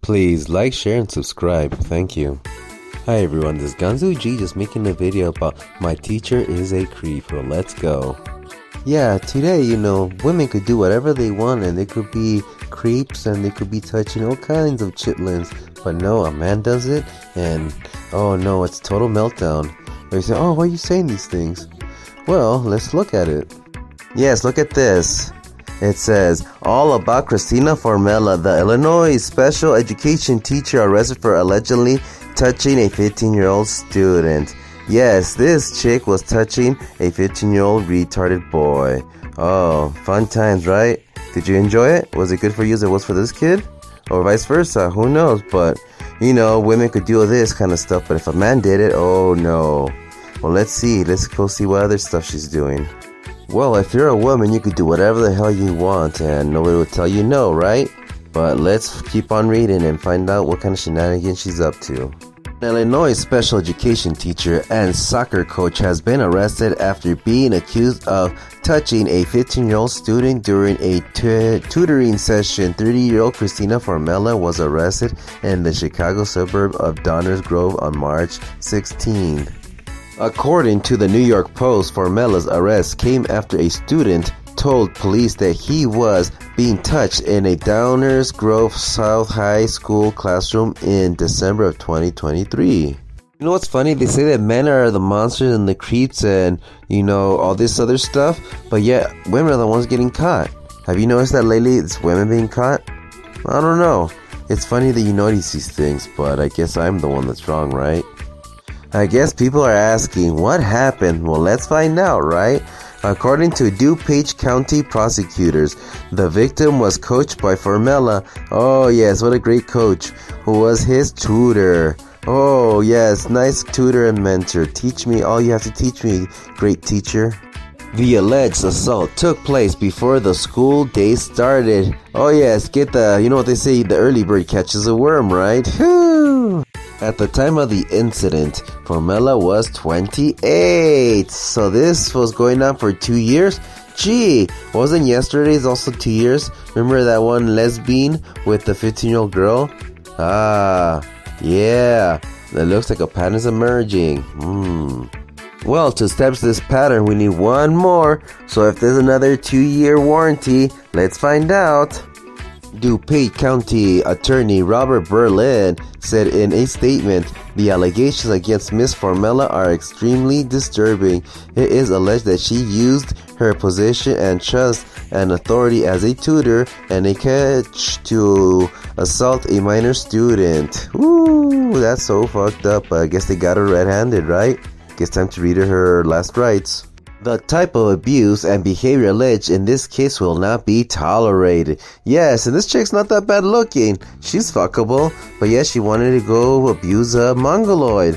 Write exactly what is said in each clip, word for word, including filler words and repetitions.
Please like, share, and subscribe. Thank you. Hi everyone, this is Ganzu G just making a video about my teacher is a creep. Well, let's go. Yeah, today, you know, women could do whatever they want and they could be creeps and they could be touching all kinds of chitlins. But no, a man does it and oh no, it's total meltdown. They say, oh, why are you saying these things? Well, let's look at it. Yes, look at this. It says, all about Christina Formella, the Illinois special education teacher arrested for allegedly touching a fifteen-year-old student. Yes, this chick was touching a fifteen-year-old retarded boy. Oh, fun times, right? Did you enjoy it? Was it good for you as it was for this kid? Or vice versa, who knows? But, you know, women could do this kind of stuff, but if a man did it, oh no. Well, let's see. Let's go see what other stuff she's doing. Well, if you're a woman, you could do whatever the hell you want and nobody will tell you no, right? But let's keep on reading and find out what kind of shenanigans she's up to. An Illinois special education teacher and soccer coach has been arrested after being accused of touching a fifteen-year-old student during a t- tutoring session. thirty-year-old Christina Formella was arrested in the Chicago suburb of Downers Grove on March sixteenth. According to the New York Post, Formella's arrest came after a student told police that he was being touched in a Downers Grove South High School classroom in December of twenty twenty-three. You know what's funny? They say that men are the monsters and the creeps and, you know, all this other stuff, but yet women are the ones getting caught. Have you noticed that lately it's women being caught? I don't know. It's funny that you notice these things, but I guess I'm the one that's wrong, right? I guess people are asking, what happened? Well, let's find out, right? According to DuPage County prosecutors, the victim was coached by Formella. Oh yes, what a great coach, who was his tutor. Oh yes, nice tutor and mentor. Teach me all you have to teach me, great teacher. The alleged assault took place before the school day started. Oh yes, get the, you know what they say, the early bird catches a worm, right? Whew. At the time of the incident, Formella was twenty-eight. So this was going on for two years? Gee, wasn't yesterday's also two years? Remember that one lesbian with the fifteen-year-old girl? Ah, yeah. That looks like a pattern is emerging. Hmm. Well, to establish this pattern, we need one more. So if there's another two-year warranty, let's find out. DuPage County Attorney Robert Berlin said in a statement, the allegations against Miss Formella are extremely disturbing. It is alleged that she used her position and trust and authority as a tutor and a coach to assault a minor student. Ooh, that's so fucked up. I guess they got her red-handed, right? Guess time to read her her last rites. The type of abuse and behavior alleged in this case will not be tolerated. Yes, and this chick's not that bad looking. She's fuckable, but yes, she wanted to go abuse a mongoloid.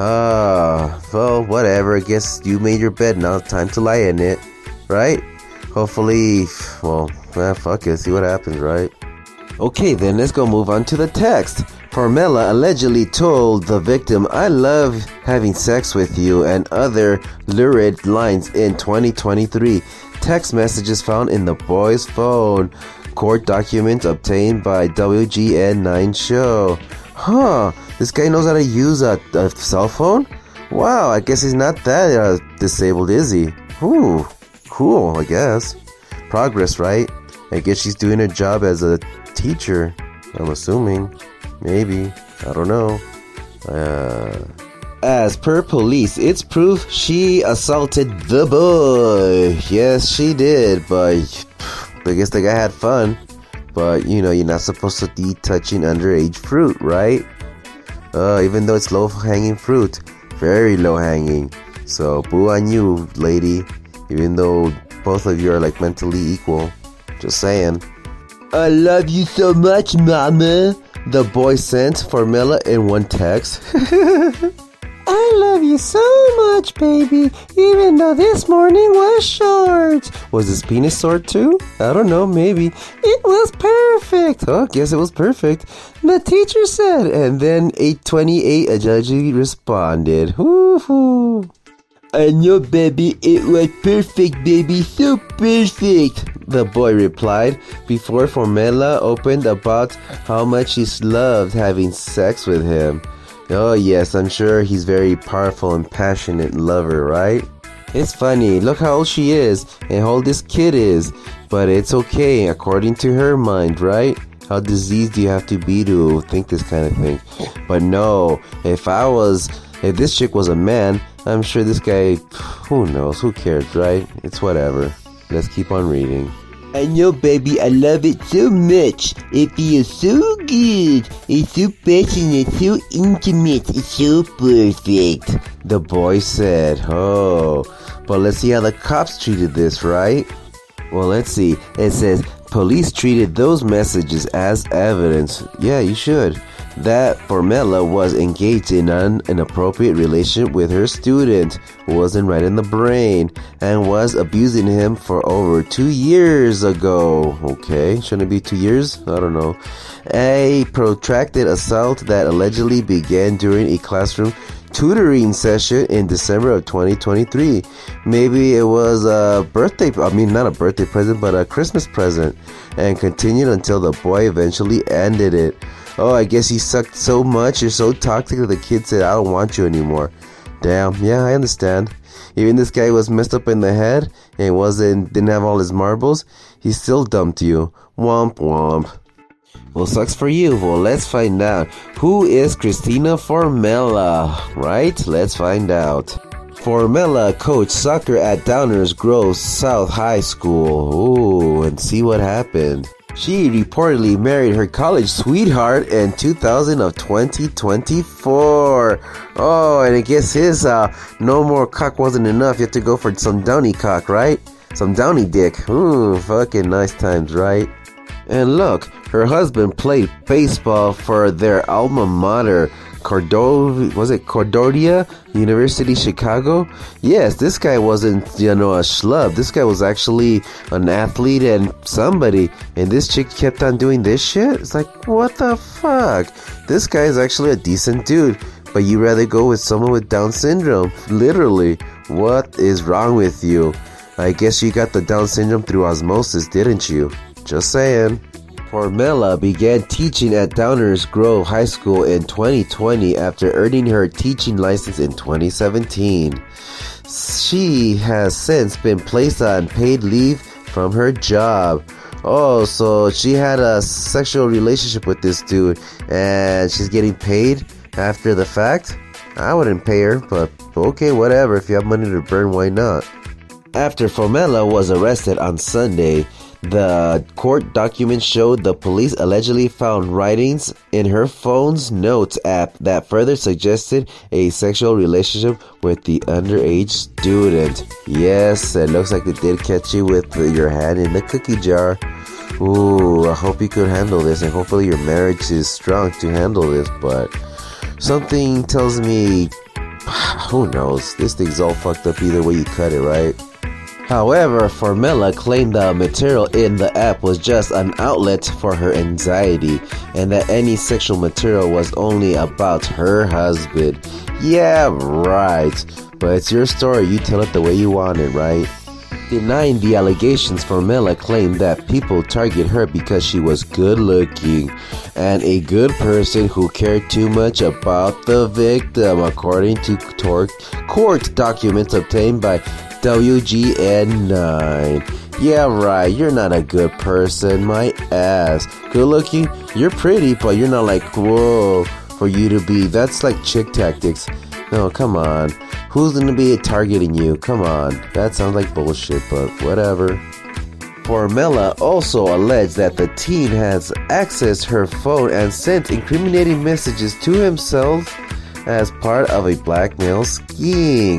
Ah, well, whatever. I guess you made your bed, now it's time to lie in it, right? Hopefully, well, eh, fuck it, see what happens, right? Okay, then let's go move on to the text. Formella allegedly told the victim, I love having sex with you, and other lurid lines in twenty twenty-three. Text messages found in the boy's phone. Court documents obtained by W G N nine show. Huh, this guy knows how to use a, a cell phone? Wow, I guess he's not that uh, disabled, is he? Ooh, cool, I guess. Progress, right? I guess she's doing her job as a teacher, I'm assuming. Maybe. I don't know. Uh, as per police, it's proof she assaulted the boy. Yes, she did, but I guess the guy had fun. But, you know, you're not supposed to be touching underage fruit, right? Uh, even though it's low-hanging fruit. Very low-hanging. So, boo on you, lady. Even though both of you are, like, mentally equal. Just saying. I love you so much, mama. The boy sent Formella in one text. I love you so much, baby, even though this morning was short. Was his penis short too? I don't know, maybe. It was perfect. Oh, I guess it was perfect. The teacher said, and then eight twenty-eight allegedly responded. Woo-hoo. I know, baby, it was perfect, baby, so perfect, the boy replied, before Formella opened about how much he loved having sex with him. Oh yes, I'm sure he's very powerful and passionate lover, right? It's funny, look how old she is, and how old this kid is, but it's okay, according to her mind, right? How diseased do you have to be to think this kind of thing? But no, if I was, if this chick was a man, I'm sure this guy, who knows, who cares, right? It's whatever. Let's keep on reading. I know, baby, I love it so much. It feels so good. It's so passionate, so intimate, it's so perfect, the boy said. Oh, but let's see how the cops treated this, right? Well, let's see. It says, police treated those messages as evidence. Yeah, you should. That Formella was engaged in an inappropriate relationship with her student who wasn't right in the brain and was abusing him for over two years ago. Okay, shouldn't it be two years? I don't know. A protracted assault that allegedly began during a classroom tutoring session in December of twenty twenty-three. Maybe it was a birthday, I mean not a birthday present, but a Christmas present, and continued until the boy eventually ended it. Oh, I guess he sucked so much, you're so toxic that the kid said, I don't want you anymore. Damn, yeah, I understand. Even this guy was messed up in the head and wasn't didn't have all his marbles, he still dumped you. Womp womp. Well, sucks for you. Well, let's find out. Who is Cristina Formella? Right? Let's find out. Formella coached soccer at Downers Grove South High School. Ooh, and see what happened. She reportedly married her college sweetheart in two thousand of twenty twenty-four. Oh, and I guess his uh, no more cock wasn't enough. You had to go for some downy cock, right? Some downy dick. Ooh, fucking nice times, right? And look, her husband played baseball for their alma mater, Cordo- was it Concordia University, Chicago? Yes, this guy wasn't, you know, a schlub. This guy was actually an athlete and somebody. And this chick kept on doing this shit? It's like, what the fuck? This guy is actually a decent dude. But you rather go with someone with Down syndrome. Literally. What is wrong with you? I guess you got the Down syndrome through osmosis, didn't you? Just saying. Formella began teaching at Downers Grove High School in twenty twenty after earning her teaching license in twenty seventeen. She has since been placed on paid leave from her job. Oh, so she had a sexual relationship with this dude and she's getting paid after the fact? I wouldn't pay her, but okay, whatever. If you have money to burn, why not? After Formella was arrested on Sunday, the court documents showed the police allegedly found writings in her phone's notes app that further suggested a sexual relationship with the underage student. Yes, it looks like they did catch you with your hand in the cookie jar. Ooh, I hope you could handle this, and hopefully your marriage is strong to handle this, but something tells me, who knows, this thing's all fucked up either way you cut it, right? However, Formella claimed the material in the app was just an outlet for her anxiety and that any sexual material was only about her husband. Yeah, right. But it's your story, you tell it the way you want it, right? Denying the allegations, Formella claimed that people target her because she was good looking and a good person who cared too much about the victim, according to tor- court documents obtained by W G N nine. Yeah, right, you're not a good person, my ass. Good looking, you're pretty, but you're not like, whoa, for you to be. That's like chick tactics. No, come on. Who's gonna be targeting you? Come on. That sounds like bullshit, but whatever. Formella also alleged that the teen has accessed her phone and sent incriminating messages to himself as part of a blackmail scheme.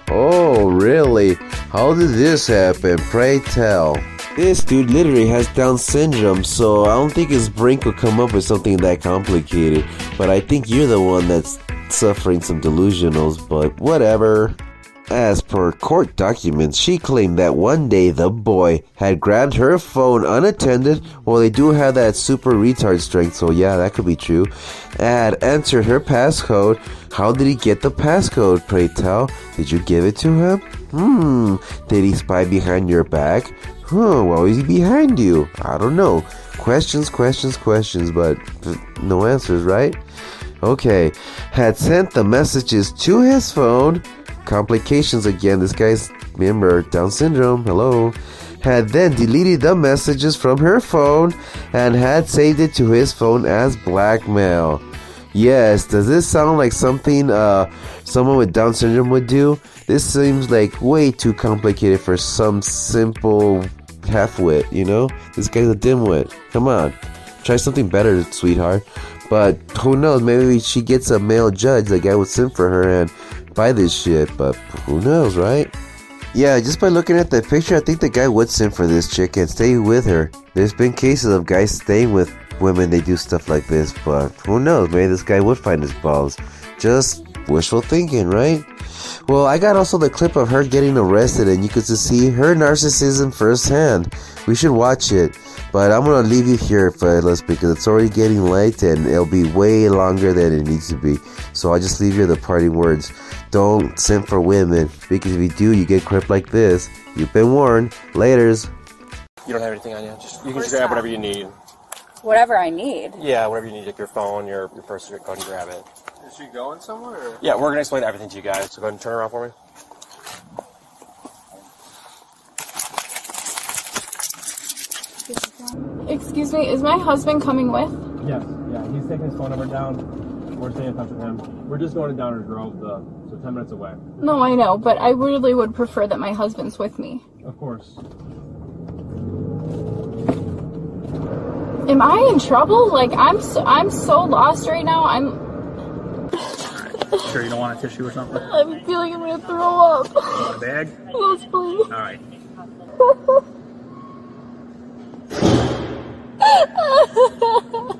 Oh, really? How did this happen? Pray tell. This dude literally has Down syndrome, so I don't think his brain could come up with something that complicated. But I think you're the one that's suffering some delusionals, but whatever. As per court documents, she claimed that one day the boy had grabbed her phone unattended. Well, they do have that super retard strength, so yeah, that could be true. Had entered her passcode. How did he get the passcode, pray tell? Did you give it to him? Hmm, did he spy behind your back? Huh, why was he behind you? I don't know. Questions, questions, questions, but no answers, right? Okay, had sent the messages to his phone. Complications again, this guy's, remember, Down syndrome, hello. Had then deleted the messages from her phone and had saved it to his phone as blackmail. Yes, does this sound like something uh, someone with Down syndrome would do? This seems like way too complicated for some simple half-wit, you know? This guy's a dimwit. Come on, try something better, sweetheart. But who knows, maybe she gets a male judge, the guy would simp for her and buy this shit, but who knows, right? Yeah, just by looking at that picture, I think the guy would simp for this chick and stay with her. There's been cases of guys staying with women, they do stuff like this, but who knows, maybe this guy would find his balls. Just wishful thinking, right? Well, I got also the clip of her getting arrested, and you could just see her narcissism firsthand. We should watch it, but I'm gonna leave you here, fellas, because it's already getting late and it'll be way longer than it needs to be. So I'll just leave you the parting words. Don't simp for women, because if you do, you get crap like this. You've been warned. Laters. You don't have anything on you? Just, you can just grab whatever you need. Whatever I need? Yeah, whatever you need, like your phone, your, your purse, go ahead and grab it. Is she going somewhere? Or? Yeah, we're going to explain everything to you guys, so go ahead and turn around for me. Excuse me, is my husband coming with? Yes, yeah, he's taking his phone number down. We're staying in touch with him. We're just going to Downers Grove, the, so ten minutes away. No, I know, but I really would prefer that my husband's with me. Of course. Am I in trouble? Like, I'm so, I'm so lost right now. I'm... Sure you don't want a tissue or something? I'm feeling I'm gonna throw up. You want a bag? Yes, please. Alright.